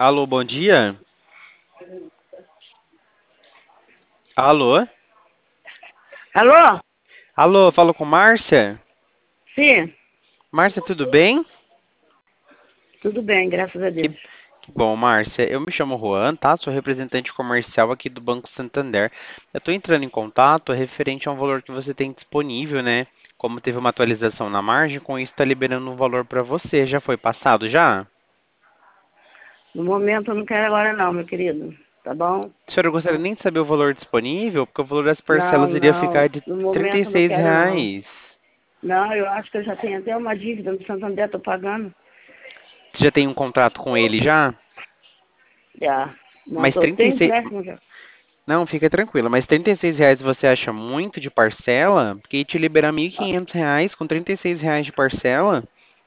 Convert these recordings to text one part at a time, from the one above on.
Alô, bom dia. Alô? Alô? Alô, falo com Márcia? Sim, Márcia, tudo bem? tudo bem, graças a Que, Deus. que bom, Márcia. Eu me chamo Juan, tá? Sou representante comercial aqui do Banco Santander. Eu tô entrando em contato referente a um valor que você tem disponível, né? Como teve uma atualização na margem, com isso está liberando um valor para você. Já foi passado já? No momento eu não quero agora não, meu querido. Tá bom? Senhora, eu gostaria nem de saber o valor disponível, porque o valor das Não, parcelas iria não. ficar de No trinta e momento eu não seis quero não. reais. Não, eu acho que eu já tenho até uma dívida no Santander, tô pagando. Você já tem um contrato com ele já? Já. Não, Mas tô, 36. tem empréstimo já. Não, fica tranquila. Mas R$ 36 você acha muito de parcela? Porque ia te liberar R$ 1.500 com R$ 36 de parcela.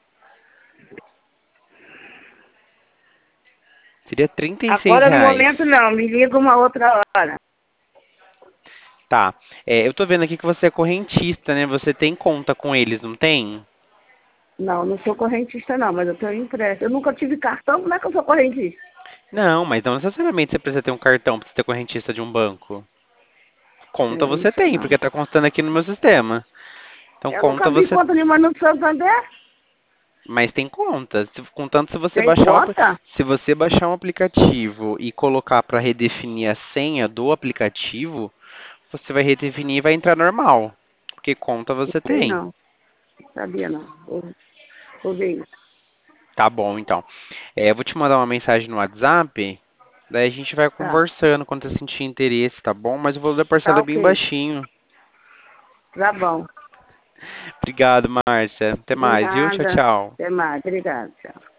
Seria R$ 36 Agora no momento reais. não, me liga uma outra hora. Tá. Eu tô vendo aqui que você é correntista, né? Você tem conta com eles, não tem? Não, não sou correntista não, mas eu tenho empréstimo. Eu nunca tive cartão, como é que eu sou correntista? Não, mas não necessariamente você precisa ter um cartão para ser correntista de um banco. Conta Não você sei tem, não. porque tá constando aqui no meu sistema. Então Eu nunca conta vi você. conta nenhuma no Santander. Mas tem conta. Contanto se você Tem baixar conta? se você baixar um aplicativo e colocar para redefinir a senha do aplicativo, você vai redefinir e vai entrar normal. Porque conta você Sei tem. não. Sabia não. Vou ver isso. Tá bom, então. Eu vou te mandar uma mensagem no WhatsApp, daí a gente vai Tá. conversando quando você sentir interesse, tá bom? Mas o valor da parcela Tá é bem ok. baixinho. Tá bom. Obrigado, Márcia. Até De mais, viu? Tchau, nada. tchau. Até mais. Obrigada. Tchau.